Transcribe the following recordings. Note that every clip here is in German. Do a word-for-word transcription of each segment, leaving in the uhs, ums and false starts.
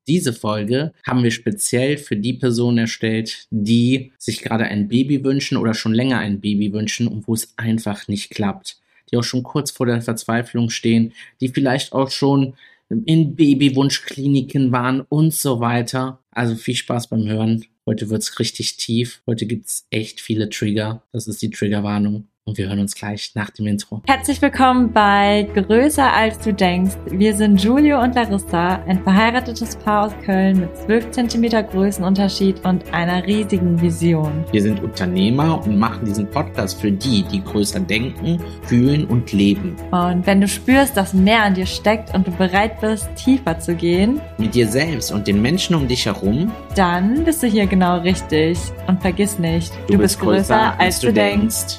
Diese Folge haben wir speziell für die Personen erstellt, die sich gerade ein Baby wünschen oder schon länger ein Baby wünschen und wo es einfach nicht klappt. Die auch schon kurz vor der Verzweiflung stehen, die vielleicht auch schon in Babywunschkliniken waren und so weiter. Also viel Spaß beim Hören. Heute wird's richtig tief. Heute gibt's echt viele Trigger. Das ist die Triggerwarnung. Und wir hören uns gleich nach dem Intro. Herzlich willkommen bei Größer als du denkst. Wir sind Julio und Larissa, ein verheiratetes Paar aus Köln mit zwölf Zentimeter Größenunterschied und einer riesigen Vision. Wir sind Unternehmer und machen diesen Podcast für die, die größer denken, fühlen und leben. Und wenn du spürst, dass mehr an dir steckt und du bereit bist, tiefer zu gehen, mit dir selbst und den Menschen um dich herum, dann bist du hier genau richtig. Und vergiss nicht, du, du bist größer, größer als du denkst. denkst.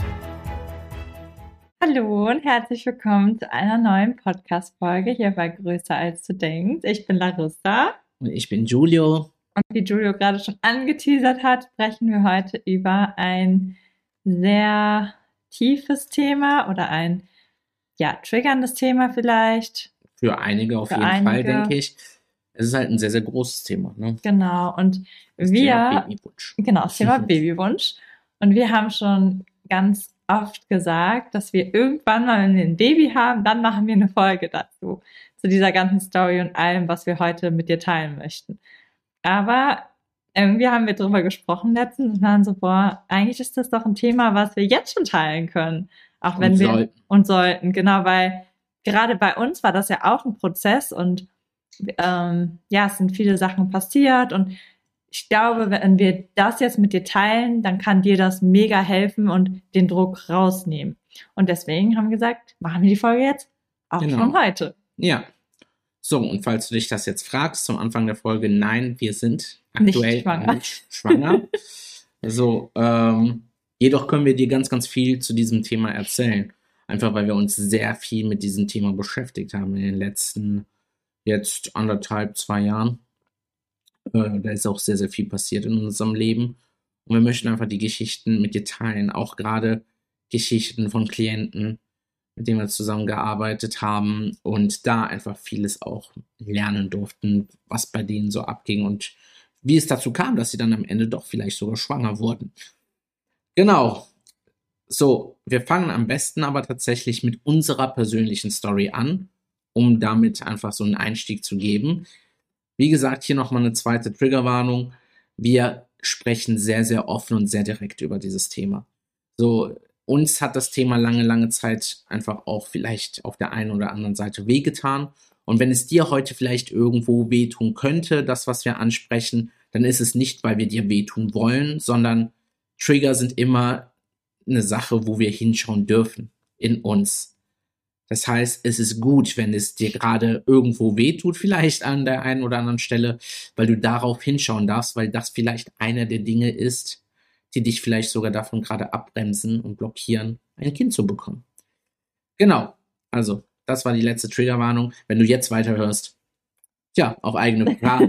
Hallo und herzlich willkommen zu einer neuen Podcast-Folge hier bei Größer als du denkst. Ich bin Larissa. Und ich bin Julio. Und wie Julio gerade schon angeteasert hat, sprechen wir heute über ein sehr tiefes Thema oder ein, ja, triggerndes Thema vielleicht. Für einige auf Für jeden einige. Fall, denke ich. Es ist halt ein sehr, sehr großes Thema. Ne? Genau. Und das wir... Thema Babywunsch. Genau, das Thema Babywunsch. Und wir haben schon ganz oft gesagt, dass wir irgendwann mal, wenn wir ein Baby haben, dann machen wir eine Folge dazu, zu dieser ganzen Story und allem, was wir heute mit dir teilen möchten. Aber irgendwie haben wir drüber gesprochen letztens und waren so, boah, eigentlich ist das doch ein Thema, was wir jetzt schon teilen können. Auch wenn und wir sollten. und sollten, genau, weil gerade bei uns war das ja auch ein Prozess und ähm, ja, es sind viele Sachen passiert und ich glaube, wenn wir das jetzt mit dir teilen, dann kann dir das mega helfen und den Druck rausnehmen. Und deswegen haben wir gesagt, machen wir die Folge jetzt auch genau. schon heute. Ja. So, und falls du dich das jetzt fragst zum Anfang der Folge, nein, wir sind aktuell nicht schwanger. Nicht schwanger. So, ähm, jedoch können wir dir ganz, ganz viel zu diesem Thema erzählen. Einfach, weil wir uns sehr viel mit diesem Thema beschäftigt haben in den letzten jetzt anderthalb, zwei Jahren. Da ist auch sehr, sehr viel passiert in unserem Leben. Und wir möchten einfach die Geschichten mit dir teilen. Auch gerade Geschichten von Klienten, mit denen wir zusammengearbeitet haben und da einfach vieles auch lernen durften, was bei denen so abging und wie es dazu kam, dass sie dann am Ende doch vielleicht sogar schwanger wurden. Genau. So, wir fangen am besten aber tatsächlich mit unserer persönlichen Story an, um damit einfach so einen Einstieg zu geben. Wie gesagt, hier nochmal eine zweite Triggerwarnung. Wir sprechen sehr, sehr offen und sehr direkt über dieses Thema. So, uns hat das Thema lange, lange Zeit einfach auch vielleicht auf der einen oder anderen Seite wehgetan. Und wenn es dir heute vielleicht irgendwo wehtun könnte, das, was wir ansprechen, dann ist es nicht, weil wir dir wehtun wollen, sondern Trigger sind immer eine Sache, wo wir hinschauen dürfen in uns. Das heißt, es ist gut, wenn es dir gerade irgendwo wehtut, vielleicht an der einen oder anderen Stelle, weil du darauf hinschauen darfst, weil das vielleicht einer der Dinge ist, die dich vielleicht sogar davon gerade abbremsen und blockieren, ein Kind zu bekommen. Genau, also das war die letzte Triggerwarnung. Wenn du jetzt weiterhörst, tja, auf eigene Gefahr.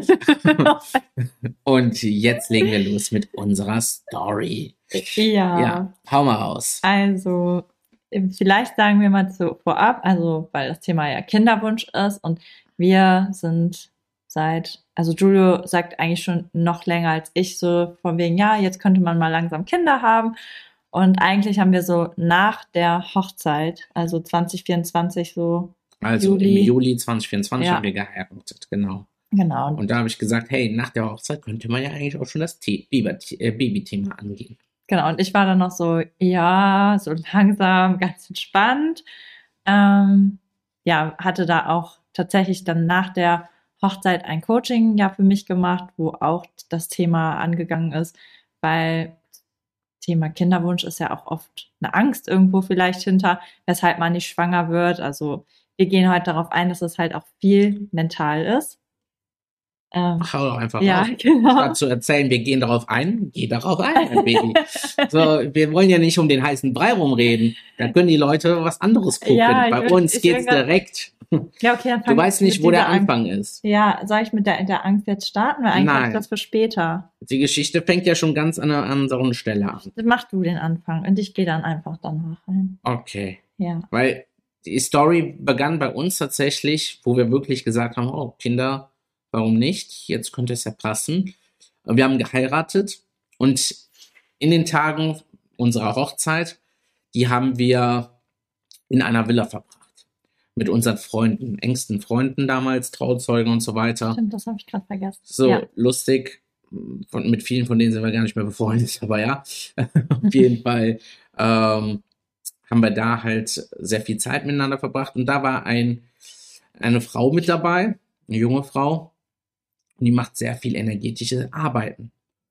Und jetzt legen wir los mit unserer Story. Ja. Ja, hau mal raus. Also... Vielleicht sagen wir mal zu, vorab, also weil das Thema ja Kinderwunsch ist und wir sind seit, also Julio sagt eigentlich schon noch länger als ich, so von wegen, ja, jetzt könnte man mal langsam Kinder haben und eigentlich haben wir so nach der Hochzeit, also zwanzig vierundzwanzig so Also Juli, im Juli zwanzig vierundzwanzig ja. haben wir geheiratet, genau. Genau. Und da habe ich gesagt, hey, nach der Hochzeit könnte man ja eigentlich auch schon das Baby-Thema angehen. Genau, und ich war dann noch so, ja, so langsam, ganz entspannt. Ähm, ja, hatte da auch tatsächlich dann nach der Hochzeit ein Coaching ja für mich gemacht, wo auch das Thema angegangen ist, weil Thema Kinderwunsch ist ja auch oft eine Angst irgendwo vielleicht hinter, weshalb man nicht schwanger wird. Also wir gehen heute darauf ein, dass es halt auch viel mental ist. Ähm, Ach, hau doch einfach ja, auf. Genau. Statt zu erzählen, wir gehen darauf ein, geh darauf ein, mein Baby. So, wir wollen ja nicht um den heißen Brei rumreden. Da können die Leute was anderes gucken. Ja, Bei würd, uns geht's direkt. Ja, okay, dann du weißt nicht, wo der Anfang Angst. ist. Ja, soll ich mit der, der Angst jetzt starten? Weil eigentlich Nein. ist das für später. Die Geschichte fängt ja schon ganz an einer anderen Stelle an. Mach du den Anfang und ich gehe dann einfach danach rein. Okay. Ja. Weil die Story begann bei uns tatsächlich, wo wir wirklich gesagt haben, oh, Kinder warum nicht? Jetzt könnte es ja passen. Wir haben geheiratet und in den Tagen unserer Hochzeit, die haben wir in einer Villa verbracht. Mit unseren Freunden, engsten Freunden damals, Trauzeugen und so weiter. Stimmt, das habe ich gerade vergessen. So Ja. lustig. Von, mit vielen von denen sind wir gar nicht mehr befreundet, aber ja, auf jeden Fall ähm, haben wir da halt sehr viel Zeit miteinander verbracht. Und da war ein, eine Frau mit dabei, eine junge Frau, und die macht sehr viel energetische Arbeiten.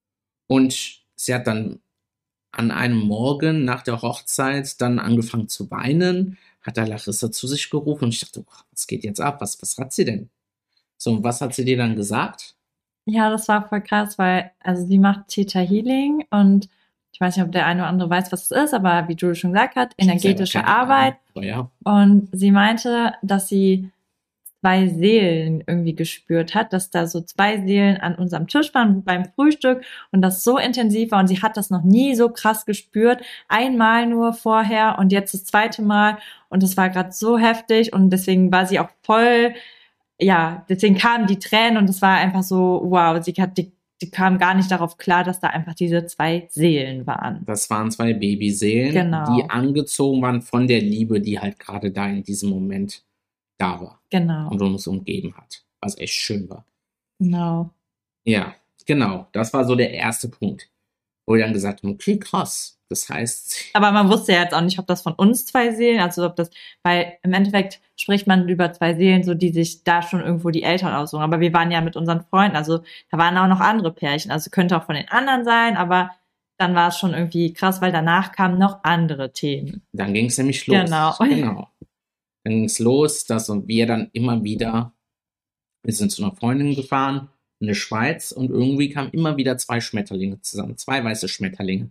Und sie hat dann an einem Morgen nach der Hochzeit dann angefangen zu weinen, hat da Larissa zu sich gerufen und ich dachte, oh, was geht jetzt ab? Was, was hat sie denn? So, und was hat sie dir dann gesagt? Ja, das war voll krass, weil, also sie macht Theta Healing und ich weiß nicht, ob der eine oder andere weiß, was es ist, aber wie Jules schon gesagt hat, energetische Arbeit. Oh, ja. Und sie meinte, dass sie zwei Seelen irgendwie gespürt hat, dass da so zwei Seelen an unserem Tisch waren beim Frühstück und das so intensiv war und sie hat das noch nie so krass gespürt, einmal nur vorher und jetzt das zweite Mal und das war gerade so heftig und deswegen war sie auch voll, ja, deswegen kamen die Tränen und es war einfach so, wow, sie hat die die kam gar nicht darauf klar, dass da einfach diese zwei Seelen waren. Das waren zwei Babyseelen, genau. die angezogen waren von der Liebe, die halt gerade da in diesem Moment da war. Genau. Und uns umgeben hat. Was echt schön war. Genau. Ja, genau. Das war so der erste Punkt. Wo wir dann gesagt haben, okay, krass. Das heißt... Aber man wusste ja jetzt auch nicht, ob das von uns zwei Seelen, also ob das, weil im Endeffekt spricht man über zwei Seelen, so die sich da schon irgendwo die Eltern aussuchen. Aber wir waren ja mit unseren Freunden, also da waren auch noch andere Pärchen. Also könnte auch von den anderen sein, aber dann war es schon irgendwie krass, weil danach kamen noch andere Themen. Dann ging es nämlich los. Genau. Genau. Dann ging es los, dass wir dann immer wieder, wir sind zu einer Freundin gefahren, in der Schweiz, und irgendwie kamen immer wieder zwei Schmetterlinge zusammen, zwei weiße Schmetterlinge.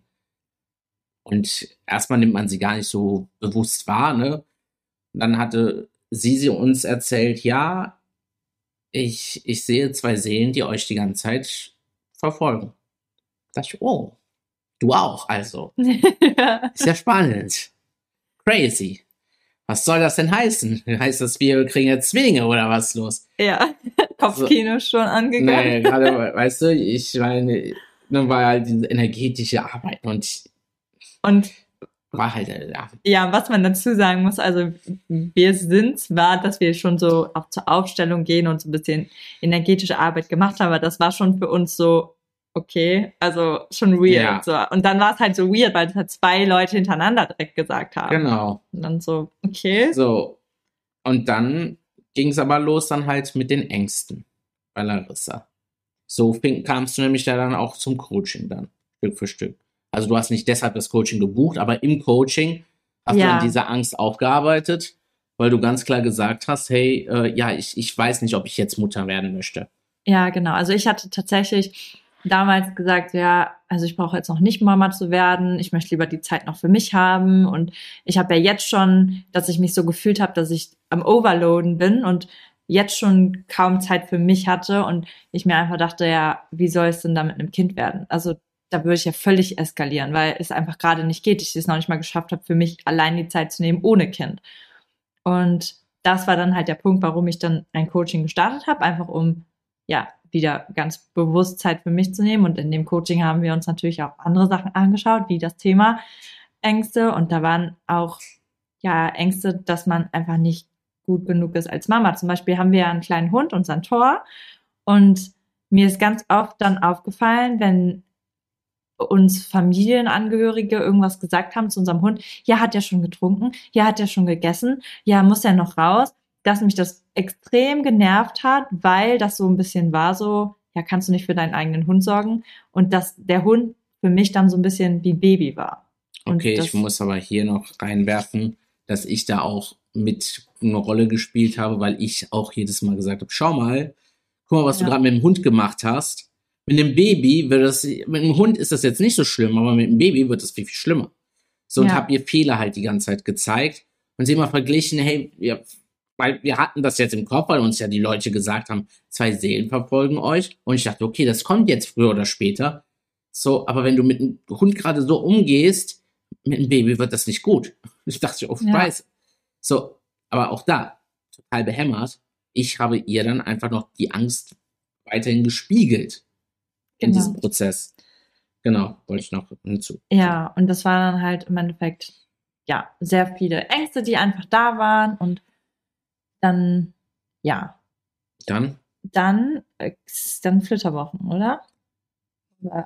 Und erstmal nimmt man sie gar nicht so bewusst wahr, ne? Und dann hatte sie, sie uns erzählt, ja, ich, ich sehe zwei Seelen, die euch die ganze Zeit verfolgen. Da dachte ich, oh, du auch, also. Ist ja spannend. Crazy. Was soll das denn heißen? Heißt das, wir kriegen jetzt Zwillinge oder was ist los? Ja, Kopfkino so, schon angegangen. Nee, gerade, weißt du, ich meine, dann war halt diese energetische Arbeit und, und war halt, ja. Ja, was man dazu sagen muss, also wir sind zwar, dass wir schon so auch zur Aufstellung gehen und so ein bisschen energetische Arbeit gemacht haben, aber das war schon für uns so, okay, also schon weird. Ja. So. Und dann war es halt so weird, weil es halt zwei Leute hintereinander direkt gesagt haben. Genau. Und dann so, okay. So, und dann ging es aber los dann halt mit den Ängsten bei Larissa. So kamst du nämlich ja dann auch zum Coaching dann, Stück für Stück. Also du hast nicht deshalb das Coaching gebucht, aber im Coaching hast ja. du dann diese Angst aufgearbeitet, weil du ganz klar gesagt hast, hey, äh, ja, ich, ich weiß nicht, ob ich jetzt Mutter werden möchte. Ja, genau. Also ich hatte tatsächlich damals gesagt, ja, also ich brauche jetzt noch nicht Mama zu werden, ich möchte lieber die Zeit noch für mich haben und ich habe ja jetzt schon, dass ich mich so gefühlt habe, dass ich am Overloaden bin und jetzt schon kaum Zeit für mich hatte und ich mir einfach dachte, ja, wie soll es denn da mit einem Kind werden? Also da würde ich ja völlig eskalieren, weil es einfach gerade nicht geht. Ich es noch nicht mal geschafft habe, für mich allein die Zeit zu nehmen ohne Kind. Und das war dann halt der Punkt, warum ich dann ein Coaching gestartet habe, einfach um ja wieder ganz bewusst Zeit für mich zu nehmen. Und in dem Coaching haben wir uns natürlich auch andere Sachen angeschaut, wie das Thema Ängste. Und da waren auch ja Ängste, dass man einfach nicht gut genug ist als Mama. Zum Beispiel haben wir ja einen kleinen Hund, unseren Thor. Und mir ist ganz oft dann aufgefallen, wenn uns Familienangehörige irgendwas gesagt haben zu unserem Hund, ja, hat er schon getrunken, ja, hat er schon gegessen, ja, muss er noch raus, dass mich das extrem genervt hat, weil das so ein bisschen war so, ja, kannst du nicht für deinen eigenen Hund sorgen und dass der Hund für mich dann so ein bisschen wie Baby war. Und okay, ich muss aber hier noch reinwerfen, dass ich da auch mit eine Rolle gespielt habe, weil ich auch jedes Mal gesagt habe, schau mal, guck mal, was ja. du gerade mit dem Hund gemacht hast. Mit dem Baby wird das, mit dem Hund ist das jetzt nicht so schlimm, aber mit dem Baby wird das viel, viel schlimmer. So, und ja. habe ihr Fehler halt die ganze Zeit gezeigt und sie immer verglichen, hey, wir, weil wir hatten das jetzt im Kopf, weil uns ja die Leute gesagt haben, zwei Seelen verfolgen euch. Und ich dachte, okay, das kommt jetzt früher oder später. So, aber wenn du mit dem Hund gerade so umgehst, mit dem Baby wird das nicht gut. Ich dachte, oh, ja. weiß. So, aber auch da, total behämmert. Ich habe ihr dann einfach noch die Angst weiterhin gespiegelt in Genau. diesem Prozess. Genau, wollte ich noch hinzu. Ja, und das war dann halt im Endeffekt, ja, sehr viele Ängste, die einfach da waren und dann, ja, Dann, dann, äh, dann Flitterwochen, oder? Ja.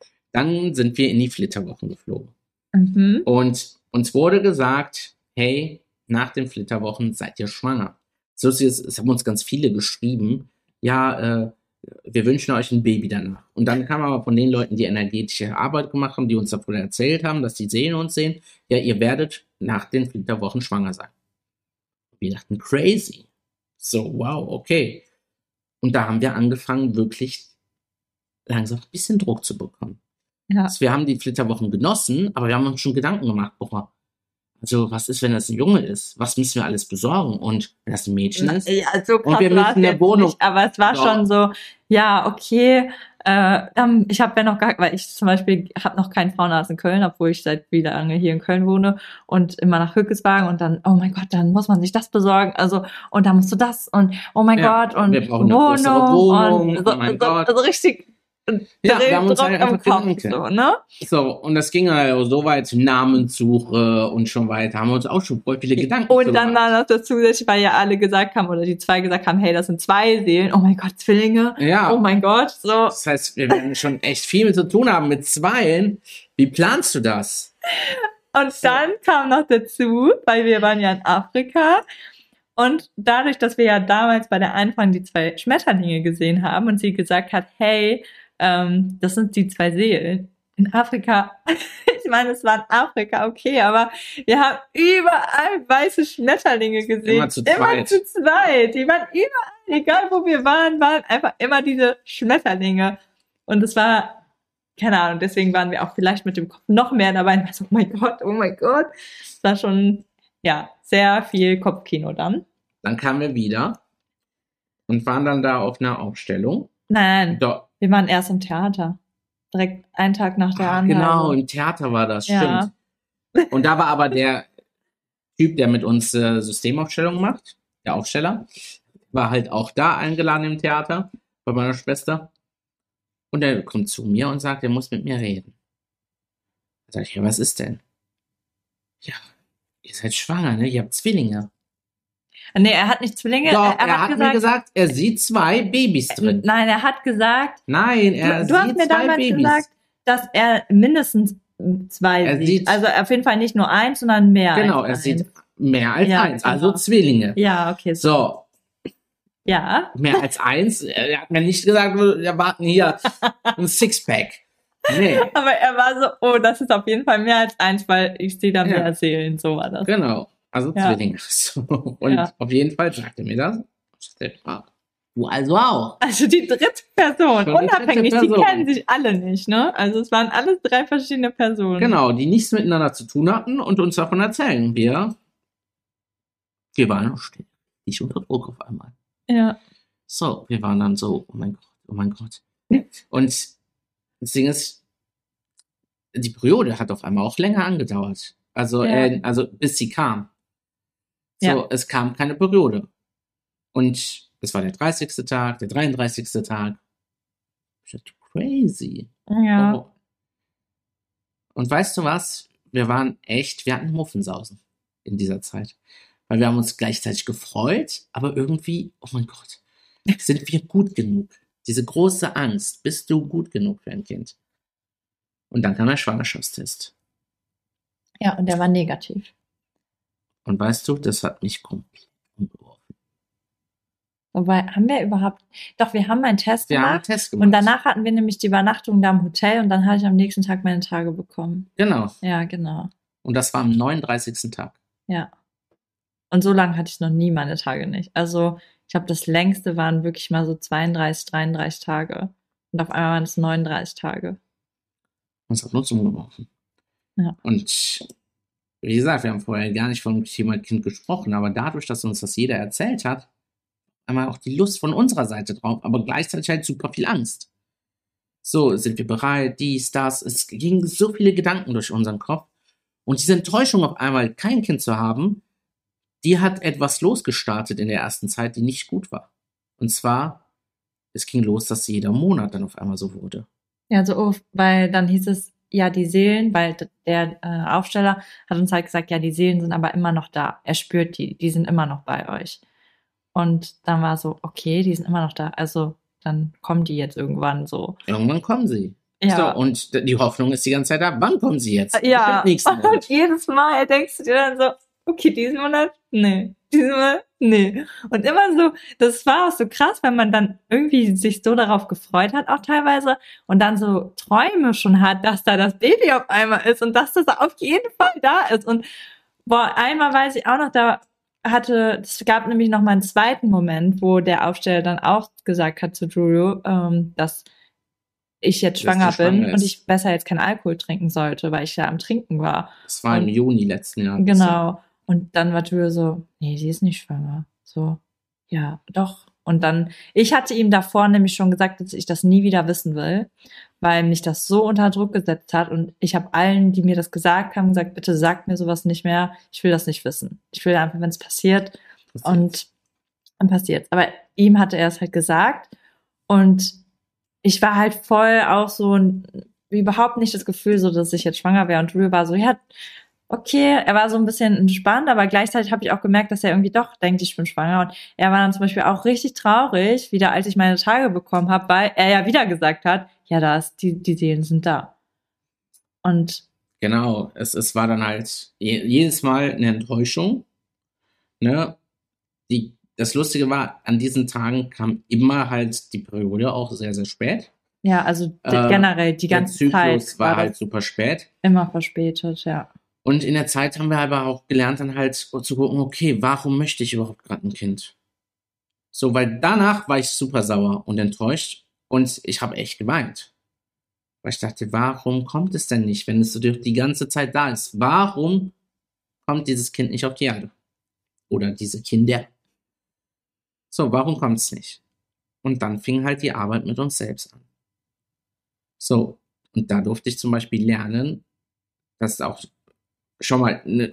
dann sind wir in die Flitterwochen geflogen. Mhm. Und uns wurde gesagt, hey, nach den Flitterwochen seid ihr schwanger. So ist es, es haben uns ganz viele geschrieben, ja, äh, wir wünschen euch ein Baby danach. Und dann kam aber von den Leuten, die energetische Arbeit gemacht haben, die uns davon erzählt haben, dass die sehen uns sehen, ja, ihr werdet nach den Flitterwochen schwanger sein. Wir dachten, crazy. So, wow, okay. Und da haben wir angefangen, wirklich langsam ein bisschen Druck zu bekommen. Ja. Also wir haben die Flitterwochen genossen, aber wir haben uns schon Gedanken gemacht, boah, also was ist, wenn das ein Junge ist? Was müssen wir alles besorgen? Und wenn das ein Mädchen ist? Ja, so krass Und wir war müssen es eine jetzt Wohnung. nicht, aber es war Doch. schon so, ja, okay, äh, dann, ich habe ja noch gar, weil ich zum Beispiel habe noch keinen Frauenarzt in Köln, obwohl ich seit wie lange hier in Köln wohne und immer nach Hückeswagen und dann, oh mein Gott, dann muss man sich das besorgen, also und dann musst du das und oh mein Ja, Gott und wir brauchen eine größere Wohnung, und so, oh mein so, Gott. so richtig Ja, wir haben uns Druck halt im einfach Kopf, Gedanken. so, ne? So, und das ging halt so weit, Namensuche und schon weiter, haben wir uns auch schon voll viele Gedanken Und zu dann gemacht. war noch dazu, weil ja alle gesagt haben, oder die zwei gesagt haben, hey, das sind zwei Seelen, oh mein Gott, Zwillinge, Ja. oh mein Gott, so. Das heißt, wir werden schon echt viel mit zu tun haben mit Zweien. Wie planst du das? Und dann kam noch dazu, weil wir waren ja in Afrika und dadurch, dass wir ja damals bei der Anfang die zwei Schmetterlinge gesehen haben und sie gesagt hat, hey, ähm, das sind die zwei Seelen. In Afrika, ich meine, es war in Afrika, okay, aber wir haben überall weiße Schmetterlinge gesehen. Immer zu zweit. Immer zu zweit. Die waren überall, egal wo wir waren, waren einfach immer diese Schmetterlinge. Und es war, keine Ahnung, deswegen waren wir auch vielleicht mit dem Kopf noch mehr dabei. Und so, oh mein Gott, oh mein Gott. Es war schon, ja, sehr viel Kopfkino dann. Dann kamen wir wieder und waren dann da auf einer Ausstellung. Nein, Do- wir waren erst im Theater. Direkt einen Tag nach der Ah, anderen. genau, im Theater war das, Ja. stimmt. Und da war aber der Typ, der mit uns äh, Systemaufstellungen macht, der Aufsteller, war halt auch da eingeladen im Theater bei meiner Schwester. Und er kommt zu mir und sagt, er muss mit mir reden. Da sag ich, ja, was ist denn? Ja, ihr seid schwanger, ne? Ihr habt Zwillinge. Nee, er hat nicht Zwillinge. Doch, er, er, er hat, mir gesagt, er sieht zwei Babys drin. Nein, er hat gesagt, Nein, er du, du hast sieht mir zwei damals Babys. gesagt, dass er mindestens zwei Er sieht. sieht- Also auf jeden Fall nicht nur eins, sondern mehr Genau, als er eins. sieht mehr als Ja, eins, genau. also Zwillinge. Ja, okay. So. So, Ja. mehr als eins. Er hat mir nicht gesagt, wir erwarten hier ein Sixpack. Nee, Aber er war so, oh, das ist auf jeden Fall mehr als eins, weil ich sehe da Ja. mehr Seelen. So war das. genau. Also Ja. Zwillinge. So. Und Ja. auf jeden Fall sagte mir das. Ich dachte, ah, du also auch. Also die dritte Person, Schon die unabhängig, dritte die Person. kennen sich alle nicht, ne? Also es waren alles drei verschiedene Personen. Genau, die nichts miteinander zu tun hatten und uns davon erzählen. Wir, wir waren nicht unter Druck auf einmal. Ja. So, wir waren dann so, oh mein Gott, oh mein Gott. Und das Ding ist, die Periode hat auf einmal auch länger angedauert. Also, Ja. äh, also bis sie kam. So, Ja. es kam keine Periode. Und es war der dreißigste Tag, der dreiunddreißigste Tag. Ich dachte, crazy. Ja. Oh. Und weißt du was? Wir waren echt, wir hatten Muffensausen in dieser Zeit. Weil wir haben uns gleichzeitig gefreut, aber irgendwie, oh mein Gott, sind wir gut genug? Diese große Angst, bist du gut genug für ein Kind? Und dann kam der Schwangerschaftstest. Ja, und der war negativ. Und weißt du, das hat mich komplett umgeworfen. Wobei, haben wir überhaupt, doch, wir haben einen Test Wir haben einen gemacht. Test gemacht. Und danach hatten wir nämlich die Übernachtung da im Hotel und dann hatte ich am nächsten Tag meine Tage bekommen. Genau. Ja, genau. Und das war am neununddreißigsten Tag. Ja. Und so lange hatte ich noch nie meine Tage nicht. Also, ich glaube, das längste waren wirklich mal so zweiunddreißig, dreiunddreißig Tage. Und auf einmal waren es neununddreißig Tage. Und es hat uns umgeworfen. Ja. Und wie gesagt, wir haben vorher gar nicht vom Thema Kind gesprochen, aber dadurch, dass uns das jeder erzählt hat, einmal auch die Lust von unserer Seite drauf, aber gleichzeitig halt super viel Angst. So, sind wir bereit, dies, das. Es gingen so viele Gedanken durch unseren Kopf. Und diese Enttäuschung auf einmal, kein Kind zu haben, die hat etwas losgestartet in der ersten Zeit, die nicht gut war. Und zwar es ging los, dass jeder Monat dann auf einmal so wurde. Ja, so oft, weil dann hieß es, ja, die Seelen, weil d- der äh, Aufsteller hat uns halt gesagt, ja, die Seelen sind aber immer noch da. Er spürt die, die sind immer noch bei euch. Und dann war so, okay, die sind immer noch da. Also dann kommen die jetzt irgendwann so. Irgendwann kommen sie. So, Ja, und d- die Hoffnung ist die ganze Zeit da. Wann kommen sie jetzt? ja. Bestimmt nächsten Und Monat. jedes Mal denkst du dir dann so, okay, diesen Monat, nee, diesen Monat, nee. Und immer so, das war auch so krass, wenn man dann irgendwie sich so darauf gefreut hat, auch teilweise, und dann so Träume schon hat, dass da das Baby auf einmal ist und dass das auf jeden Fall da ist. Und boah, einmal weiß ich auch noch, da hatte, es gab nämlich noch mal einen zweiten Moment, wo der Aufsteller dann auch gesagt hat zu Julio, ähm, dass ich jetzt Dass schwanger die schwanger bin und ist. ich besser jetzt keinen Alkohol trinken sollte, weil ich ja am Trinken war. Das war im Und Juni letzten Jahres. genau. Und dann war Julio so, nee, sie ist nicht schwanger. So, ja, doch. Und dann, ich hatte ihm davor nämlich schon gesagt, dass ich das nie wieder wissen will, weil mich das so unter Druck gesetzt hat. Und ich habe allen, die mir das gesagt haben, gesagt, bitte sagt mir sowas nicht mehr. Ich will das nicht wissen. Ich will einfach, wenn es passiert. Und dann passiert's. Aber ihm hatte er es halt gesagt. Und ich war halt voll auch so ein, überhaupt nicht das Gefühl, so dass ich jetzt schwanger wäre. Und Julio war so, ja, okay, er war so ein bisschen entspannt, aber gleichzeitig habe ich auch gemerkt, dass er irgendwie doch denkt, ich bin schwanger. Und er war dann zum Beispiel auch richtig traurig, wieder als ich meine Tage bekommen habe, weil er ja wieder gesagt hat, ja, da ist, die, die Seelen sind da. Und Genau, es, es war dann halt je, jedes Mal eine Enttäuschung. Ne? Die, das Lustige war, an diesen Tagen kam immer halt die Periode auch sehr, sehr spät. ja, also d- Äh, generell die Der ganze Zyklus Zeit war war halt das super spät. immer verspätet, ja. Und in der Zeit haben wir aber auch gelernt, dann halt zu gucken, okay, warum möchte ich überhaupt gerade ein Kind? So, weil danach war ich super sauer und enttäuscht und ich habe echt geweint. Weil ich dachte, warum kommt es denn nicht, wenn es so die ganze Zeit da ist? Warum kommt dieses Kind nicht auf die Erde? Oder diese Kinder? So, warum kommt es nicht? Und dann fing halt die Arbeit mit uns selbst an. So, und da durfte ich zum Beispiel lernen, dass auch schon mal, ne,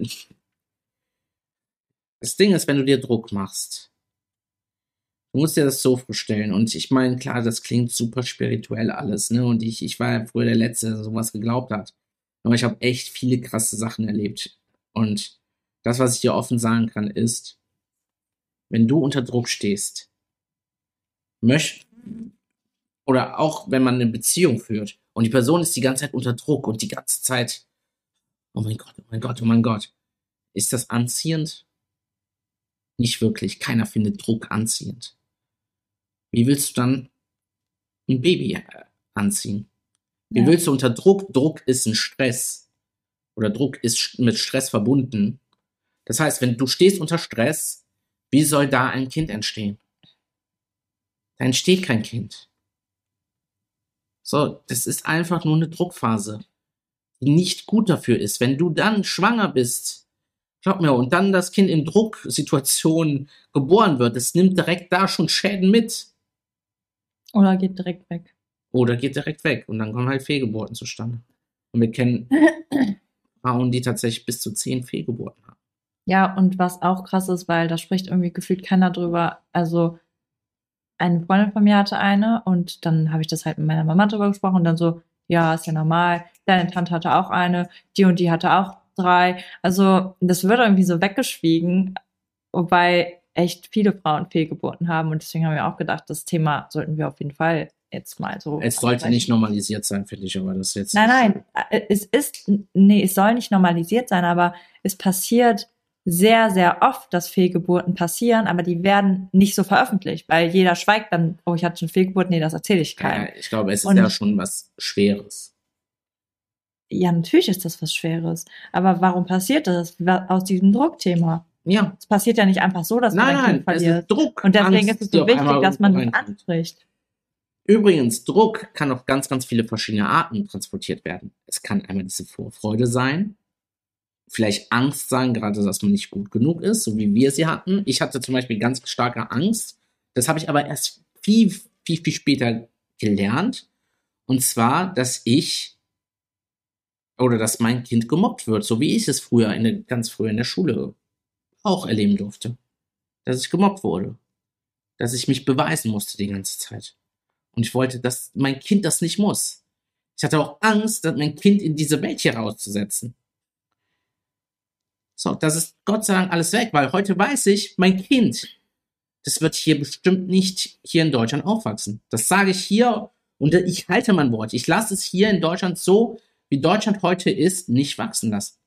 das Ding ist, wenn du dir Druck machst, du musst dir das so vorstellen. Und ich meine, klar, das klingt super spirituell alles, ne? Und ich, ich war ja früher der Letzte, der sowas geglaubt hat. Aber ich habe echt viele krasse Sachen erlebt. Und das, was ich dir offen sagen kann, ist, wenn du unter Druck stehst, möcht oder auch wenn man eine Beziehung führt und die Person ist die ganze Zeit unter Druck und die ganze Zeit, oh mein Gott, oh mein Gott, oh mein Gott, ist das anziehend? Nicht wirklich. Keiner findet Druck anziehend. Wie willst du dann ein Baby äh, anziehen? Wie Ja. willst du unter Druck? Druck ist ein Stress. Oder Druck ist sch- mit Stress verbunden. Das heißt, wenn du stehst unter Stress, wie soll da ein Kind entstehen? Da entsteht kein Kind. So, das ist einfach nur eine Druckphase, die nicht gut dafür ist. Wenn du dann schwanger bist, glaub mir, und dann das Kind in Drucksituationen geboren wird, das nimmt direkt da schon Schäden mit. Oder geht direkt weg. Oder geht direkt weg. Und dann kommen halt Fehlgeburten zustande. Und wir kennen Frauen, die tatsächlich bis zu zehn Fehlgeburten haben. Ja, und was auch krass ist, weil da spricht irgendwie gefühlt keiner drüber. Also eine Freundin von mir hatte eine und dann habe ich das halt mit meiner Mama drüber gesprochen und dann so, ja, ist ja normal. Deine Tante hatte auch eine, die und die hatte auch drei. Also das wird irgendwie so weggeschwiegen, wobei echt viele Frauen Fehlgeburten haben und deswegen haben wir auch gedacht, das Thema sollten wir auf jeden Fall jetzt mal so. Es sollte nicht normalisiert sein, finde ich, aber das jetzt. Nein, nein, äh, es ist, nee, es soll nicht normalisiert sein, aber es passiert sehr, sehr oft, dass Fehlgeburten passieren, aber die werden nicht so veröffentlicht, weil jeder schweigt dann, oh, ich hatte schon Fehlgeburt, nee, das erzähle ich keinem. Ja, ich glaube, es ist Und- ja schon was Schweres. Ja, natürlich ist das was Schweres, aber warum passiert das? Aus diesem Druckthema. Ja, Es passiert ja nicht einfach so, dass nein, man ein nein, Kind es verliert. ist Druck. Und deswegen Angst, ist es die so auf wichtig, einmal dass man das irgendwo reinkommt. anspricht. Übrigens, Druck kann auf ganz, ganz viele verschiedene Arten transportiert werden. Es kann einmal diese Vorfreude sein, vielleicht Angst sein, gerade dass man nicht gut genug ist, so wie wir sie hatten. Ich hatte zum Beispiel ganz starke Angst. Das habe ich aber erst viel, viel, viel später gelernt. Und zwar, dass ich oder dass mein Kind gemobbt wird, so wie ich es früher, in der, ganz früher in der Schule auch erleben durfte. Dass ich gemobbt wurde. Dass ich mich beweisen musste die ganze Zeit. Und ich wollte, dass mein Kind das nicht muss. Ich hatte auch Angst, dass mein Kind in diese Welt hier rauszusetzen. So, das ist Gott sei Dank alles weg, weil heute weiß ich, mein Kind, das wird hier bestimmt nicht hier in Deutschland aufwachsen. Das sage ich hier und ich halte mein Wort. Ich lasse es hier in Deutschland so, wie Deutschland heute ist, nicht wachsen lassen.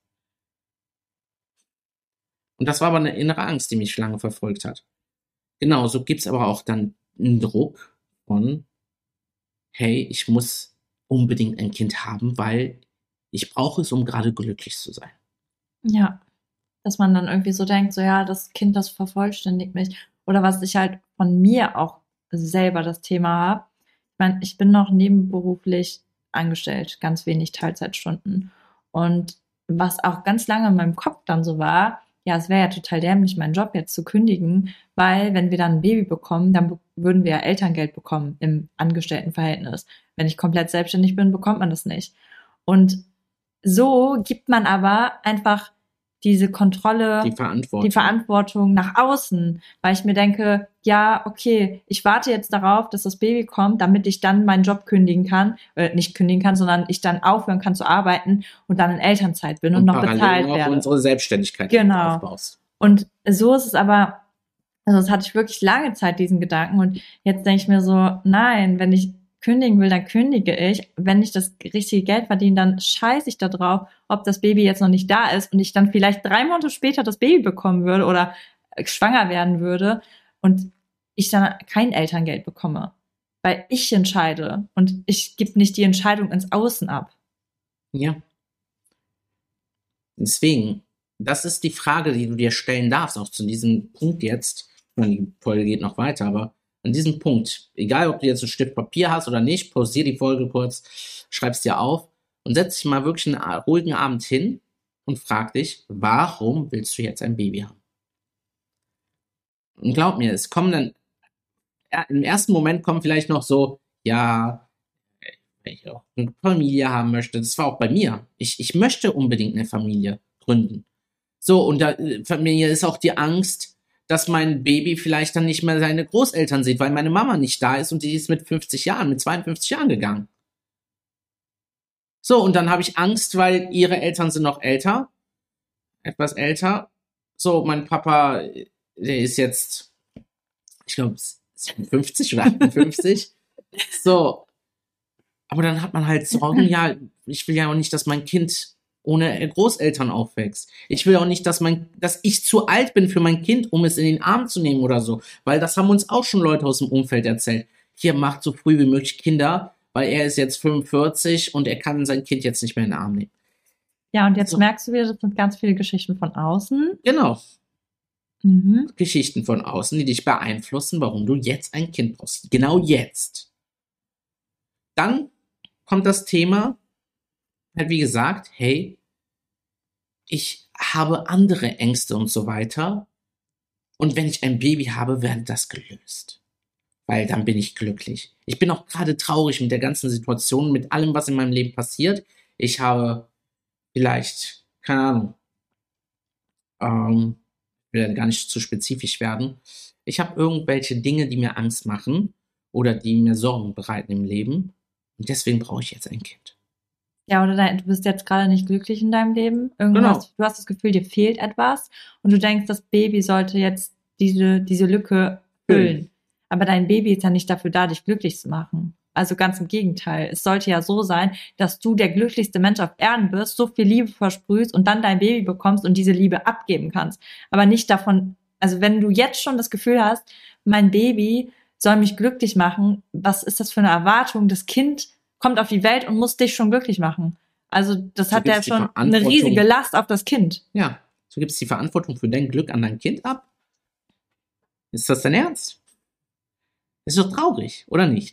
Und das war aber eine innere Angst, die mich lange verfolgt hat. Genau, so gibt's aber auch dann einen Druck von, hey, ich muss unbedingt ein Kind haben, weil ich brauche es, um gerade glücklich zu sein. Ja, dass man dann irgendwie so denkt, so ja, das Kind, das vervollständigt mich. Oder was ich halt von mir auch selber das Thema habe. Ich meine, ich bin noch nebenberuflich angestellt, ganz wenig Teilzeitstunden. Und was auch ganz lange in meinem Kopf dann so war, ja, es wäre ja total dämlich, meinen Job jetzt zu kündigen, weil wenn wir dann ein Baby bekommen, dann be- würden wir ja Elterngeld bekommen im Angestelltenverhältnis. Wenn ich komplett selbstständig bin, bekommt man das nicht. Und so gibt man aber einfach diese Kontrolle, Die Verantwortung. die Verantwortung nach außen, weil ich mir denke, ja, okay, ich warte jetzt darauf, dass das Baby kommt, damit ich dann meinen Job kündigen kann, äh, nicht kündigen kann, sondern ich dann aufhören kann zu arbeiten und dann in Elternzeit bin und, und noch bezahlt noch werde. Unsere Selbstständigkeit genau. aufbaust. Und so ist es aber, also das hatte ich wirklich lange Zeit, diesen Gedanken, und jetzt denke ich mir so, nein, wenn ich kündigen will, dann kündige ich. Wenn ich das richtige Geld verdiene, dann scheiße ich da drauf, ob das Baby jetzt noch nicht da ist und ich dann vielleicht drei Monate später das Baby bekommen würde oder schwanger werden würde und ich dann kein Elterngeld bekomme, weil ich entscheide und ich gebe nicht die Entscheidung ins Außen ab. Ja. Deswegen, das ist die Frage, die du dir stellen darfst, auch zu diesem Punkt jetzt. Die Folge geht noch weiter, aber an diesem Punkt, egal ob du jetzt ein Stift Papier hast oder nicht, pausier die Folge kurz, schreib's dir auf und setz dich mal wirklich einen ruhigen Abend hin und frag dich, warum willst du jetzt ein Baby haben? Und glaub mir, es kommen dann, ja, im ersten Moment kommen vielleicht noch so, ja, wenn ich auch eine Familie haben möchte, das war auch bei mir. Ich, ich möchte unbedingt eine Familie gründen. So, und da, bei mir ist auch die Angst, dass mein Baby vielleicht dann nicht mehr seine Großeltern sieht, weil meine Mama nicht da ist und die ist mit fünfzig Jahren, mit zweiundfünfzig Jahren gegangen. So, und dann habe ich Angst, weil ihre Eltern sind noch älter, etwas älter. So, mein Papa, der ist jetzt, ich glaube, fünfzig oder achtundfünfzig. So, aber dann hat man halt Sorgen, ja, ich will ja auch nicht, dass mein Kind ohne Großeltern aufwächst. Ich will auch nicht, dass mein, dass ich zu alt bin für mein Kind, um es in den Arm zu nehmen oder so. Weil das haben uns auch schon Leute aus dem Umfeld erzählt. Hier, macht so früh wie möglich Kinder, weil er ist jetzt fünfundvierzig und er kann sein Kind jetzt nicht mehr in den Arm nehmen. Ja, und jetzt so. merkst du wieder, das sind ganz viele Geschichten von außen. Genau. Mhm. Geschichten von außen, die dich beeinflussen, warum du jetzt ein Kind brauchst. Genau jetzt. Dann kommt das Thema, halt wie gesagt, hey, ich habe andere Ängste und so weiter. Und wenn ich ein Baby habe, wird das gelöst. Weil dann bin ich glücklich. Ich bin auch gerade traurig mit der ganzen Situation, mit allem, was in meinem Leben passiert. Ich habe vielleicht, keine Ahnung, ähm, ich will gar nicht zu spezifisch werden. Ich habe irgendwelche Dinge, die mir Angst machen oder die mir Sorgen bereiten im Leben. Und deswegen brauche ich jetzt ein Kind. Ja, oder dein, du bist jetzt gerade nicht glücklich in deinem Leben. Irgendwas, genau. Du hast das Gefühl, dir fehlt etwas und du denkst, das Baby sollte jetzt diese, diese Lücke füllen. Mhm. Aber dein Baby ist ja nicht dafür da, dich glücklich zu machen. Also ganz im Gegenteil. Es sollte ja so sein, dass du der glücklichste Mensch auf Erden bist, so viel Liebe versprühst und dann dein Baby bekommst und diese Liebe abgeben kannst. Aber nicht davon, also wenn du jetzt schon das Gefühl hast, mein Baby soll mich glücklich machen, was ist das für eine Erwartung? Das Kind kommt auf die Welt und muss dich schon glücklich machen. Also das so hat ja schon eine riesige Last auf das Kind. Ja, so gibst du die Verantwortung für dein Glück an dein Kind ab? Ist das dein Ernst? Ist doch traurig, oder nicht?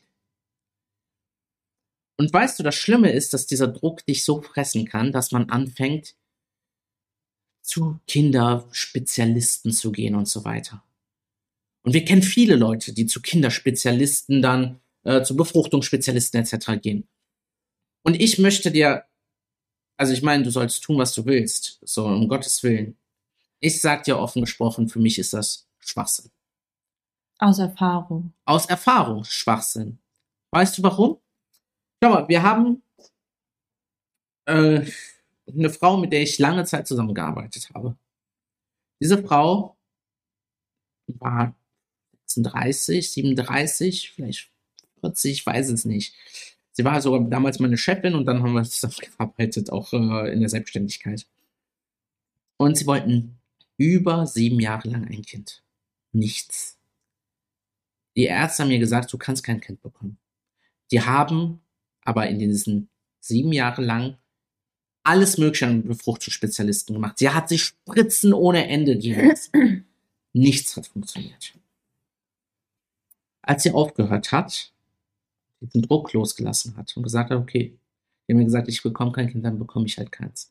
Und weißt du, das Schlimme ist, dass dieser Druck dich so fressen kann, dass man anfängt, zu Kinderspezialisten zu gehen und so weiter. Und wir kennen viele Leute, die zu Kinderspezialisten dann Äh, zu Befruchtungsspezialisten et cetera gehen. Und ich möchte dir, also ich meine, du sollst tun, was du willst, so um Gottes Willen. Ich sag dir offen gesprochen, für mich ist das Schwachsinn. Aus Erfahrung. Aus Erfahrung Schwachsinn. Weißt du warum? Schau mal, wir haben äh, eine Frau, mit der ich lange Zeit zusammengearbeitet habe. Diese Frau war sechsunddreißig, siebenunddreißig, vielleicht vierzig, ich weiß es nicht. Sie war sogar damals meine Chefin und dann haben wir zusammengearbeitet, auch äh, in der Selbstständigkeit. Und sie wollten über sieben Jahre lang ein Kind. Nichts. Die Ärzte haben mir gesagt, du kannst kein Kind bekommen. Die haben aber in diesen sieben Jahren lang alles Mögliche an Befruchtungsspezialisten gemacht. Sie hat sich Spritzen ohne Ende geben lassen. Nichts hat funktioniert. Als sie aufgehört hat, diesen Druck losgelassen hat und gesagt hat, okay, die haben mir gesagt, ich bekomme kein Kind, dann bekomme ich halt keins.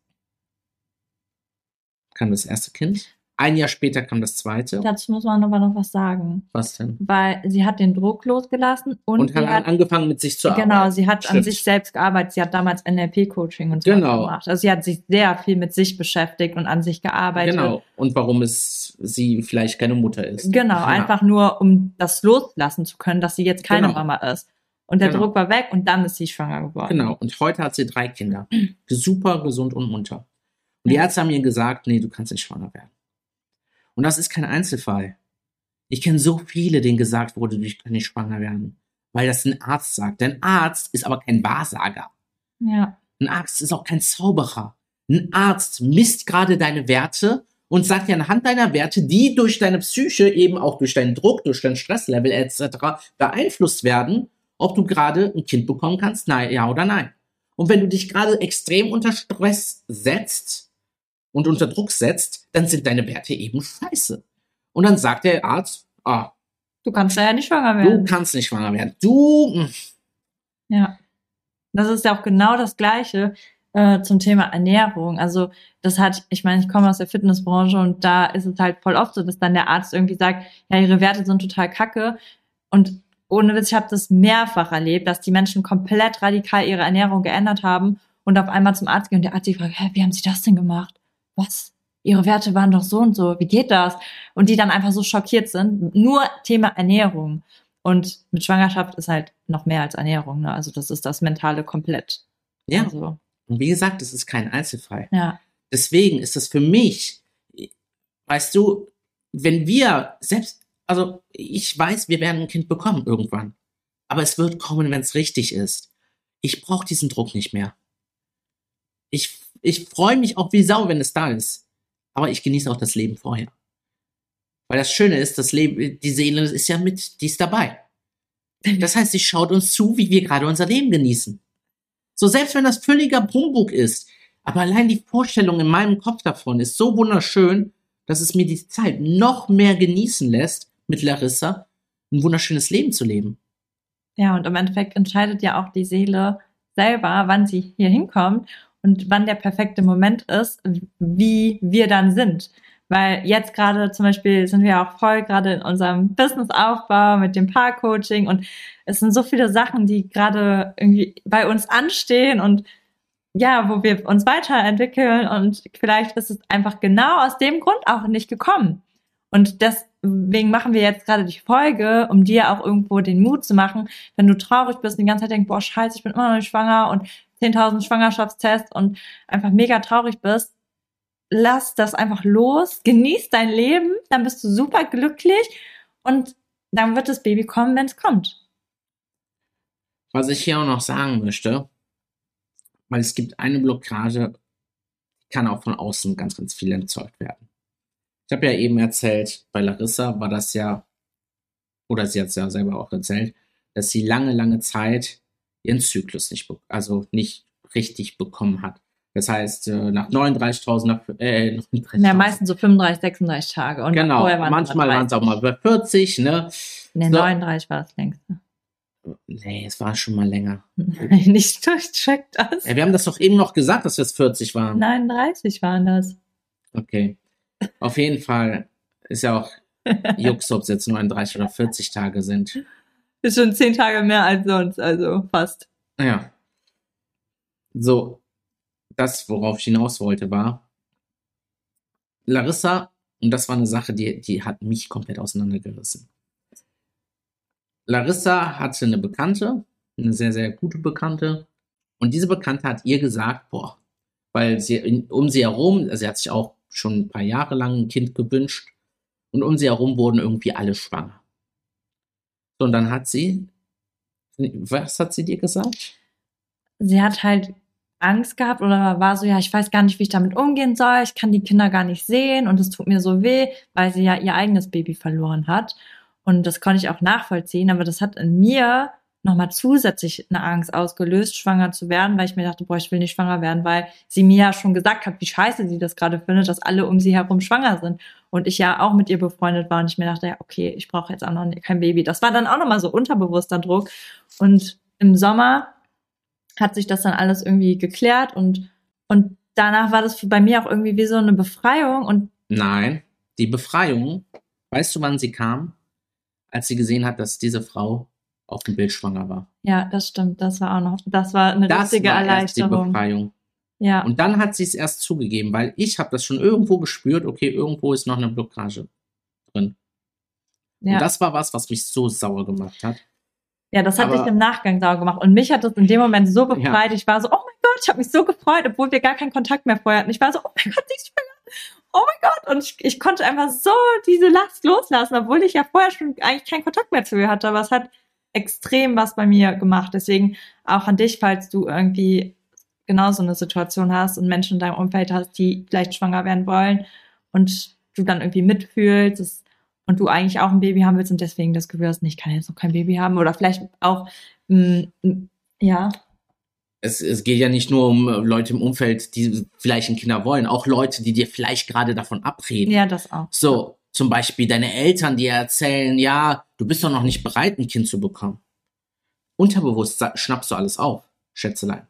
Kam das erste Kind. Ein Jahr später kam das zweite. Dazu muss man aber noch was sagen. Was denn? Weil sie hat den Druck losgelassen und, Und sie hat hat angefangen mit sich zu arbeiten. Genau, sie hat Stimmt. an sich selbst gearbeitet. Sie hat damals N L P-Coaching und so Genau. gemacht. Also sie hat sich sehr viel mit sich beschäftigt und an sich gearbeitet. Genau. Und warum es sie vielleicht keine Mutter ist. Genau, Ja. einfach nur, um das loslassen zu können, dass sie jetzt keine Genau. Mama ist. Und der Genau. Druck war weg und dann ist sie schwanger geworden. Genau. Und heute hat sie drei Kinder. Super gesund und munter. Und die Ärzte haben ihr gesagt, nee, du kannst nicht schwanger werden. Und das ist kein Einzelfall. Ich kenne so viele, denen gesagt wurde, du kannst nicht schwanger werden. Weil das ein Arzt sagt. Denn Arzt ist aber kein Wahrsager. Ja. Ein Arzt ist auch kein Zauberer. Ein Arzt misst gerade deine Werte und sagt dir anhand deiner Werte, die durch deine Psyche, eben auch durch deinen Druck, durch dein Stresslevel et cetera beeinflusst werden, ob du gerade ein Kind bekommen kannst, nein, ja oder nein. Und wenn du dich gerade extrem unter Stress setzt und unter Druck setzt, dann sind deine Werte eben scheiße. Und dann sagt der Arzt, ah, Du kannst ja nicht schwanger du werden. kannst nicht schwanger werden. Du, mh. Ja. Das ist ja auch genau das Gleiche äh, zum Thema Ernährung. Also das hat, ich meine, ich komme aus der Fitnessbranche und da ist es halt voll oft so, dass dann der Arzt irgendwie sagt, ja, ihre Werte sind total kacke. Und ohne Witz, ich habe das mehrfach erlebt, dass die Menschen komplett radikal ihre Ernährung geändert haben und auf einmal zum Arzt gehen und der Arzt sich fragt, hä, wie haben Sie das denn gemacht? Was? Ihre Werte waren doch so und so, wie geht das? Und die dann einfach so schockiert sind. Nur Thema Ernährung. Und mit Schwangerschaft ist halt noch mehr als Ernährung, ne? Also das ist das Mentale komplett. Ja. Also, Und wie gesagt, es ist kein Einzelfall. ja. Deswegen ist das für mich, weißt du, wenn wir selbst, also ich weiß, wir werden ein Kind bekommen irgendwann. Aber es wird kommen, wenn es richtig ist. Ich brauche diesen Druck nicht mehr. Ich, ich freue mich auch wie Sau, wenn es da ist. Aber ich genieße auch das Leben vorher. Weil das Schöne ist, das Leben, die Seele ist ja mit, die ist dabei. Das heißt, sie schaut uns zu, wie wir gerade unser Leben genießen. So, selbst wenn das völliger Humbug ist, aber allein die Vorstellung in meinem Kopf davon ist so wunderschön, dass es mir die Zeit noch mehr genießen lässt, mit Larissa ein wunderschönes Leben zu leben. Ja, und im Endeffekt entscheidet ja auch die Seele selber, wann sie hier hinkommt und wann der perfekte Moment ist, wie wir dann sind. Weil jetzt gerade zum Beispiel sind wir auch voll gerade in unserem Businessaufbau mit dem Paarcoaching und es sind so viele Sachen, die gerade irgendwie bei uns anstehen und ja, wo wir uns weiterentwickeln und vielleicht ist es einfach genau aus dem Grund auch nicht gekommen. Und deswegen machen wir jetzt gerade die Folge, um dir auch irgendwo den Mut zu machen, wenn du traurig bist und die ganze Zeit denkst, boah, scheiße, ich bin immer noch nicht schwanger und zehntausend Schwangerschaftstests und einfach mega traurig bist, lass das einfach los, genieß dein Leben, dann bist du super glücklich und dann wird das Baby kommen, wenn es kommt. Was ich hier auch noch sagen möchte, weil es gibt eine Blockade, die kann auch von außen ganz, ganz viel erzeugt werden. Ich habe ja eben erzählt, bei Larissa war das ja, oder sie hat es ja selber auch erzählt, dass sie lange, lange Zeit ihren Zyklus nicht, also nicht richtig bekommen hat. Das heißt, nach neununddreißigtausend, äh, neununddreißigtausend. Ja, meistens so fünfunddreißig, sechsunddreißig Tage. Und genau, vorher manchmal waren es auch mal bei vierzig, ne? Ne, so. neununddreißig war das längste. Nee, es war schon mal länger. Nicht durchcheck das. Ja, wir haben das doch eben noch gesagt, dass wir es vierzig waren. neununddreißig waren das. Okay. Auf jeden Fall ist ja auch Jux, ob es jetzt neununddreißig oder vierzig Tage sind. Ist schon zehn Tage mehr als sonst, also fast. Ja. So, das, worauf ich hinaus wollte, war, Larissa, und das war eine Sache, die, die hat mich komplett auseinandergerissen. Larissa hatte eine Bekannte, eine sehr, sehr gute Bekannte. Und diese Bekannte hat ihr gesagt, boah, weil sie in, um sie herum, also sie hat sich auch schon ein paar Jahre lang ein Kind gewünscht und um sie herum wurden irgendwie alle schwanger. So, und dann hat sie, was hat sie dir gesagt? Sie hat halt Angst gehabt oder war so, ja, ich weiß gar nicht, wie ich damit umgehen soll. Ich kann die Kinder gar nicht sehen und es tut mir so weh, weil sie ja ihr eigenes Baby verloren hat. Und das konnte ich auch nachvollziehen, aber das hat in mir nochmal zusätzlich eine Angst ausgelöst, schwanger zu werden, weil ich mir dachte, boah, ich will nicht schwanger werden, weil sie mir ja schon gesagt hat, wie scheiße sie das gerade findet, dass alle um sie herum schwanger sind. Und ich ja auch mit ihr befreundet war und ich mir dachte, ja, okay, ich brauche jetzt auch noch kein Baby. Das war dann auch nochmal so unterbewusster Druck. Und im Sommer hat sich das dann alles irgendwie geklärt und, und danach war das bei mir auch irgendwie wie so eine Befreiung und Nein, die Befreiung, weißt du, wann sie kam? Als sie gesehen hat, dass diese Frau auf dem Bild schwanger war. ja, das stimmt, das war auch noch, das war eine Das richtige war erst die Erleichterung. Befreiung. Ja, Und dann hat sie es erst zugegeben, weil ich habe das schon irgendwo gespürt, okay, irgendwo ist noch eine Blockage drin. Und ja. das war was, was mich so sauer gemacht hat. Ja, das hat Aber- dich im Nachgang sauer gemacht. Und mich hat das in dem Moment so befreit. Ja. Ich war so, oh mein Gott, ich habe mich so gefreut, obwohl wir gar keinen Kontakt mehr vorher hatten. Ich war so, oh mein Gott, sie ist schwanger. Oh mein Gott. Und ich, ich konnte einfach so diese Last loslassen, obwohl ich ja vorher schon eigentlich keinen Kontakt mehr zu ihr hatte. Aber es hat extrem was bei mir gemacht. Deswegen auch an dich, falls du irgendwie genau so eine Situation hast und Menschen in deinem Umfeld hast, die vielleicht schwanger werden wollen und du dann irgendwie mitfühlst, das, und du eigentlich auch ein Baby haben willst und deswegen das Gefühl hast, nee, ich kann jetzt noch kein Baby haben oder vielleicht auch, mh, ja. Es, es geht ja nicht nur um Leute im Umfeld, die vielleicht ein Kinder wollen, auch Leute, die dir vielleicht gerade davon abreden. Ja, das auch. So, zum Beispiel deine Eltern, die erzählen, ja, du bist doch noch nicht bereit, ein Kind zu bekommen. Unterbewusst schnappst du alles auf, Schätzelein.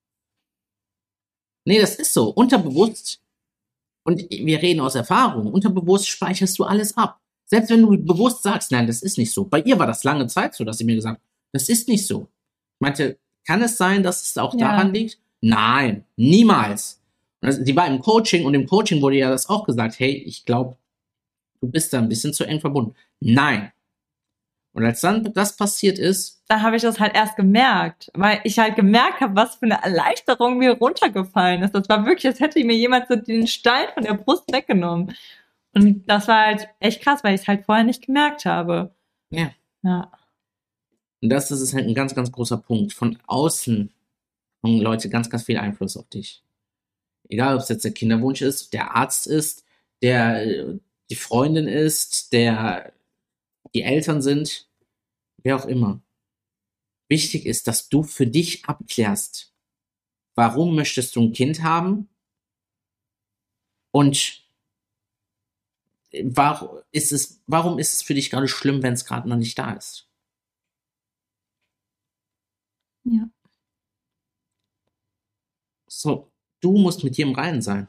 Nee, das ist so. Unterbewusst, und wir reden aus Erfahrung, unterbewusst speicherst du alles ab. Selbst wenn du bewusst sagst, nein, das ist nicht so. Bei ihr war das lange Zeit so, dass sie mir gesagt hat, das ist nicht so. Ich meinte, kann es sein, dass es auch Ja. daran liegt? Nein, niemals. Und das, die war im Coaching und im Coaching wurde ja das auch gesagt, hey, ich glaube, du bist da ein bisschen zu eng verbunden. Nein. Und als dann das passiert ist, Da habe ich das halt erst gemerkt, weil ich halt gemerkt habe, was für eine Erleichterung mir runtergefallen ist. Das war wirklich, als hätte mir jemand so den Stein von der Brust weggenommen. Und das war halt echt krass, weil ich es halt vorher nicht gemerkt habe. ja. Ja. Und das ist halt ein ganz, ganz großer Punkt. Von außen haben Leute ganz, ganz viel Einfluss auf dich. Egal, ob es jetzt der Kinderwunsch ist, der Arzt ist, der äh, die Freundin ist, der die Eltern sind, wer auch immer. Wichtig ist, dass du für dich abklärst, warum möchtest du ein Kind haben und warum ist es, warum ist es für dich gerade schlimm, wenn es gerade noch nicht da ist? Ja. So, du musst mit dir im Reinen sein.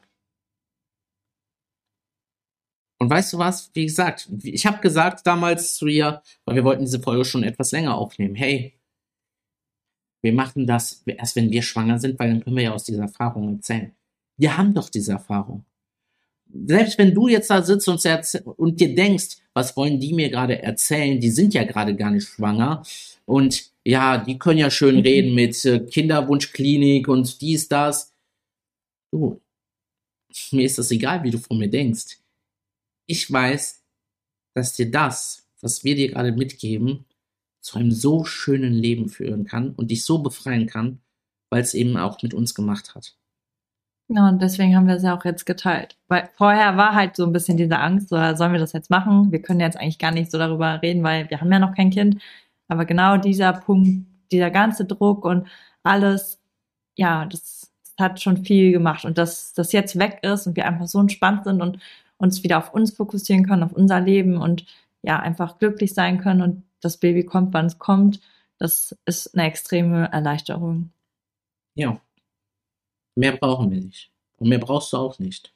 Und weißt du was? Wie gesagt, ich habe gesagt damals zu ihr, weil wir wollten diese Folge schon etwas länger aufnehmen, hey, wir machen das erst, wenn wir schwanger sind, weil dann können wir ja aus dieser Erfahrung erzählen. Wir haben doch diese Erfahrung. Selbst wenn du jetzt da sitzt und, und dir denkst, was wollen die mir gerade erzählen, die sind ja gerade gar nicht schwanger und ja, die können ja schön Mhm. reden mit äh, Kinderwunschklinik und dies, das. Du, mir ist das egal, wie du von mir denkst. Ich weiß, dass dir das, was wir dir gerade mitgeben, zu einem so schönen Leben führen kann und dich so befreien kann, weil es eben auch mit uns gemacht hat. Ja, und deswegen haben wir es ja auch jetzt geteilt. Weil vorher war halt so ein bisschen diese Angst, so, sollen wir das jetzt machen? Wir können jetzt eigentlich gar nicht so darüber reden, weil wir haben ja noch kein Kind. Aber genau dieser Punkt, dieser ganze Druck und alles, ja, das, das hat schon viel gemacht. Und dass das jetzt weg ist und wir einfach so entspannt sind und uns wieder auf uns fokussieren können, auf unser Leben und ja, einfach glücklich sein können und das Baby kommt, wann es kommt, das ist eine extreme Erleichterung. Ja. Mehr brauchen wir nicht. Und mehr brauchst du auch nicht.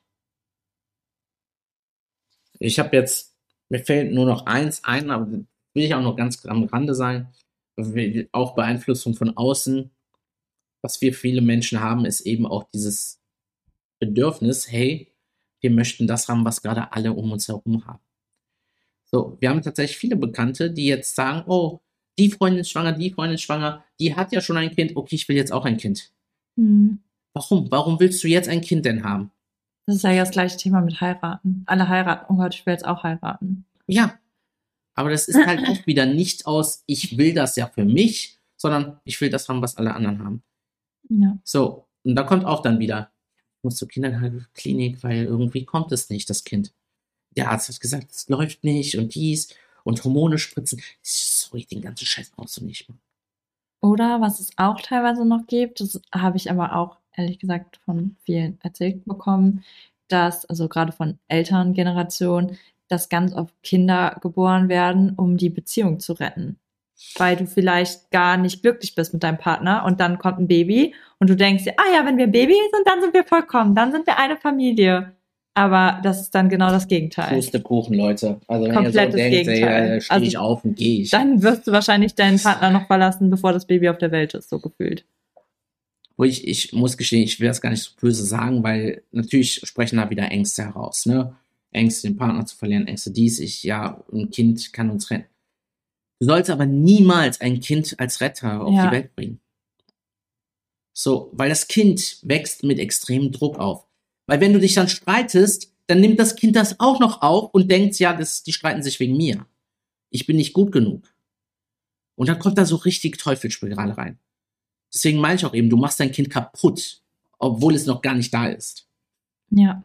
Ich habe jetzt, mir fällt nur noch eins ein, aber will ich auch noch ganz am Rande sein. Auch Beeinflussung von außen. Was wir viele Menschen haben, ist eben auch dieses Bedürfnis, hey, wir möchten das haben, was gerade alle um uns herum haben. So, wir haben tatsächlich viele Bekannte, die jetzt sagen, oh, die Freundin ist schwanger, die Freundin ist schwanger, die hat ja schon ein Kind, okay, ich will jetzt auch ein Kind. Hm. Warum? Warum willst du jetzt ein Kind denn haben? Das ist ja das gleiche Thema mit heiraten. Alle heiraten, oh Gott, ich will jetzt auch heiraten. Ja, aber das ist halt auch wieder nicht aus, ich will das ja für mich, sondern ich will das haben, was alle anderen haben. Ja. So, und da kommt auch dann wieder, ich muss zur Kinderklinik, weil irgendwie kommt es nicht, das Kind. Der Arzt hat gesagt, es läuft nicht und dies und Hormone spritzen. Sorry, den ganzen Scheiß brauchst du nicht. Oder was es auch teilweise noch gibt, das habe ich aber auch ehrlich gesagt von vielen erzählt bekommen, dass, also gerade von Elterngeneration, dass ganz oft Kinder geboren werden, um die Beziehung zu retten. Weil du vielleicht gar nicht glücklich bist mit deinem Partner und dann kommt ein Baby und du denkst dir, ah ja, wenn wir ein Baby sind, dann sind wir vollkommen, dann sind wir eine Familie. Aber das ist dann genau das Gegenteil. Pustekuchen, Leute. Also wenn Komplettes ihr so denkt, Gegenteil. ey, stehe ich Also, auf und gehe ich. Dann wirst du wahrscheinlich deinen Partner noch verlassen, bevor das Baby auf der Welt ist, so gefühlt. Wo ich, ich muss gestehen, ich will das gar nicht so böse sagen, weil natürlich sprechen da wieder Ängste heraus, ne? Ängste, den Partner zu verlieren, Ängste dies, ich, ja, ein Kind kann uns retten. Du sollst aber niemals ein Kind als Retter auf Ja. die Welt bringen. So, weil das Kind wächst mit extremem Druck auf. Weil wenn du dich dann streitest, dann nimmt das Kind das auch noch auf und denkt, ja, das, die streiten sich wegen mir. Ich bin nicht gut genug. Und dann kommt da so richtig Teufelsspirale rein. Deswegen meine ich auch eben, du machst dein Kind kaputt, obwohl es noch gar nicht da ist. Ja.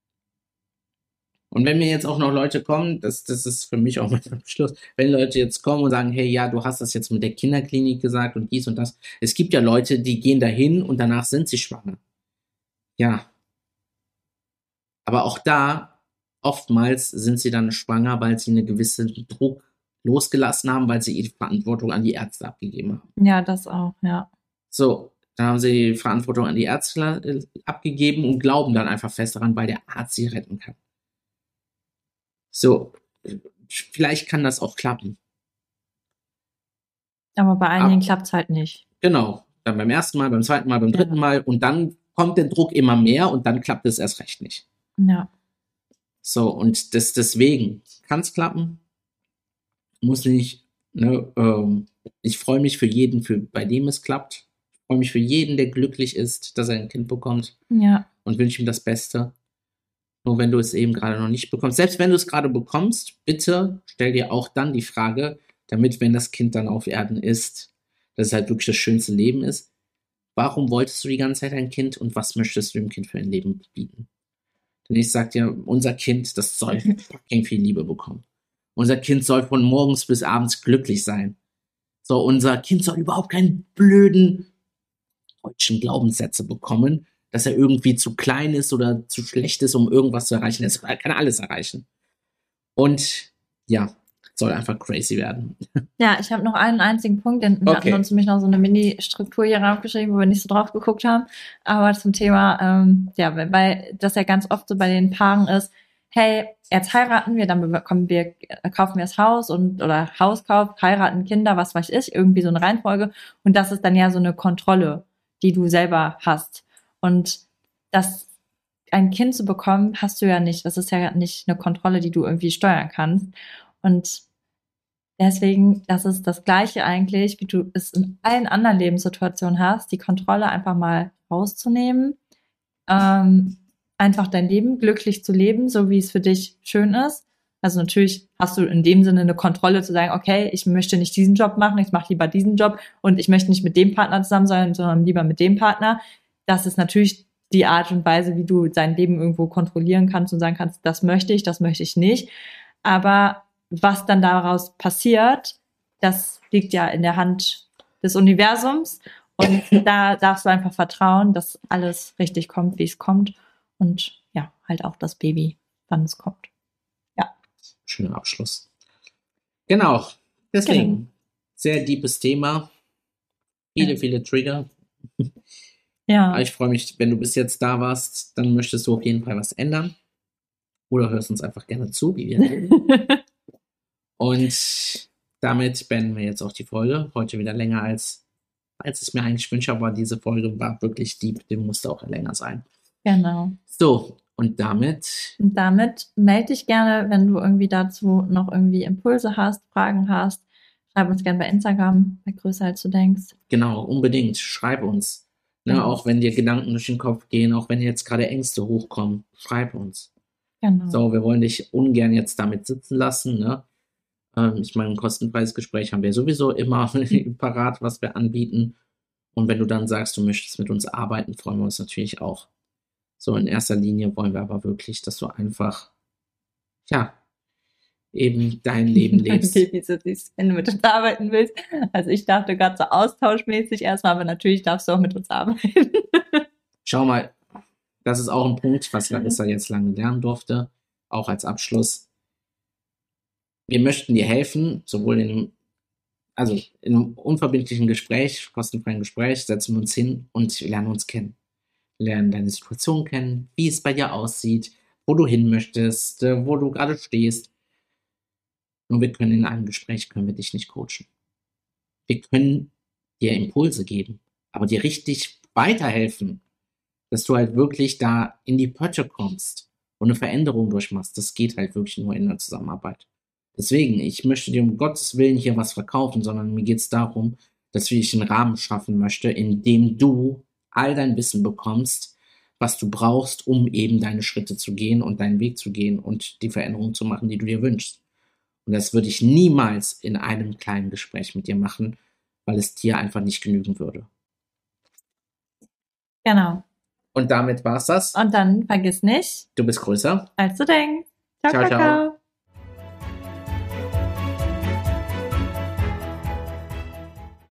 Und wenn mir jetzt auch noch Leute kommen, das, das ist für mich auch mein Abschluss, wenn Leute jetzt kommen und sagen, hey, ja, du hast das jetzt mit der Kinderklinik gesagt und dies und das. Es gibt ja Leute, die gehen dahin und danach sind sie schwanger. Ja. Aber auch da, oftmals sind sie dann schwanger, weil sie einen gewissen Druck losgelassen haben, weil sie ihre Verantwortung an die Ärzte abgegeben haben. Ja, das auch, ja. So, dann haben sie die Verantwortung an die Ärzte abgegeben und glauben dann einfach fest daran, weil der Arzt sie retten kann. So, vielleicht kann das auch klappen. Aber bei einigen klappt es halt nicht. Genau, dann beim ersten Mal, beim zweiten Mal, beim dritten Ja. Mal und dann kommt der Druck immer mehr und dann klappt es erst recht nicht. Ja. So, und das, deswegen kann es klappen, muss nicht, ne, ähm, ich freue mich für jeden, für, bei dem es klappt. Ich freue mich für jeden, der glücklich ist, dass er ein Kind bekommt Ja. und wünsche ihm das Beste. Nur wenn du es eben gerade noch nicht bekommst, selbst wenn du es gerade bekommst, bitte stell dir auch dann die Frage, damit, wenn das Kind dann auf Erden ist, dass es halt wirklich das schönste Leben ist, warum wolltest du die ganze Zeit ein Kind und was möchtest du dem Kind für ein Leben bieten? Denn ich sag dir, unser Kind, das soll fucking viel Liebe bekommen. Unser Kind soll von morgens bis abends glücklich sein. So, unser Kind soll überhaupt keinen blöden deutschen Glaubenssätze bekommen, dass er irgendwie zu klein ist oder zu schlecht ist, um irgendwas zu erreichen. Er kann alles erreichen. Und ja, soll einfach crazy werden. Ja, ich habe noch einen einzigen Punkt, denn wir Okay. hatten uns nämlich noch so eine Mini-Struktur hier raufgeschrieben, wo wir nicht so drauf geguckt haben. Aber zum Thema, ähm, ja, weil- weil das ja ganz oft so bei den Paaren ist, hey, jetzt heiraten wir, dann bekommen wir, äh, kaufen wir das Haus und oder Hauskauf, heiraten, Kinder, was weiß ich, irgendwie so eine Reihenfolge. Und das ist dann ja so eine Kontrolle, die du selber hast. Und das ein Kind zu bekommen, hast du ja nicht. Das ist ja nicht eine Kontrolle, die du irgendwie steuern kannst. Und deswegen, das ist das Gleiche eigentlich, wie du es in allen anderen Lebenssituationen hast, die Kontrolle einfach mal rauszunehmen, ähm, einfach dein Leben glücklich zu leben, so wie es für dich schön ist. Also natürlich hast du in dem Sinne eine Kontrolle zu sagen, okay, ich möchte nicht diesen Job machen, ich mache lieber diesen Job und ich möchte nicht mit dem Partner zusammen sein, sondern lieber mit dem Partner. Das ist natürlich die Art und Weise, wie du dein Leben irgendwo kontrollieren kannst und sagen kannst, das möchte ich, das möchte ich nicht. Aber was dann daraus passiert, das liegt ja in der Hand des Universums. Und da darfst du einfach vertrauen, dass alles richtig kommt, wie es kommt. Und ja, halt auch das Baby, wann es kommt. Ja. Schöner Abschluss. Genau. Deswegen, Genau. sehr deepes Thema. Viele, Ja. viele Trigger. Ja. Aber ich freue mich, wenn du bis jetzt da warst, dann möchtest du auf jeden Fall was ändern. Oder hörst uns einfach gerne zu, wie wir reden. Und damit beenden wir jetzt auch die Folge. Heute wieder länger als, als ich mir eigentlich wünsche, aber diese Folge war wirklich deep, die musste auch länger sein. Genau. So, und damit, Und damit melde dich gerne, wenn du irgendwie dazu noch irgendwie Impulse hast, Fragen hast. Schreib uns gerne bei Instagram, bei größer als du denkst. Genau, unbedingt. Schreib uns. Ne, Mhm. auch wenn dir Gedanken durch den Kopf gehen, auch wenn jetzt gerade Ängste hochkommen, schreib uns. Genau. So, wir wollen dich ungern jetzt damit sitzen lassen. Ne? Ähm, ich meine, ein kostenfreies Gespräch haben wir sowieso immer parat, was wir anbieten. Und wenn du dann sagst, du möchtest mit uns arbeiten, freuen wir uns natürlich auch. So, in erster Linie wollen wir aber wirklich, dass du einfach, ja, eben dein Leben lebst. Okay, wie du siehst, wenn du mit uns arbeiten willst. Also ich dachte gerade so austauschmäßig erstmal, aber natürlich darfst du auch mit uns arbeiten. Schau mal, das ist auch ein Punkt, was Larissa jetzt lange lernen durfte, auch als Abschluss. Wir möchten dir helfen, sowohl in einem, also in einem unverbindlichen Gespräch, kostenfreien Gespräch, setzen wir uns hin und lernen uns kennen. Lernen deine Situation kennen, wie es bei dir aussieht, wo du hin möchtest, äh, wo du gerade stehst. Nur wir können in einem Gespräch, können wir dich nicht coachen. Wir können dir Impulse geben, aber dir richtig weiterhelfen, dass du halt wirklich da in die Pötte kommst und eine Veränderung durchmachst. Das geht halt wirklich nur in der Zusammenarbeit. Deswegen, ich möchte dir um Gottes Willen hier was verkaufen, sondern mir geht es darum, dass ich einen Rahmen schaffen möchte, in dem du all dein Wissen bekommst, was du brauchst, um eben deine Schritte zu gehen und deinen Weg zu gehen und die Veränderung zu machen, die du dir wünschst. Und das würde ich niemals in einem kleinen Gespräch mit dir machen, weil es dir einfach nicht genügen würde. Genau. Und damit war's das. Und dann vergiss nicht, Du bist größer. als du denkst. Ciao, Ciao, ciao, ciao. ciao.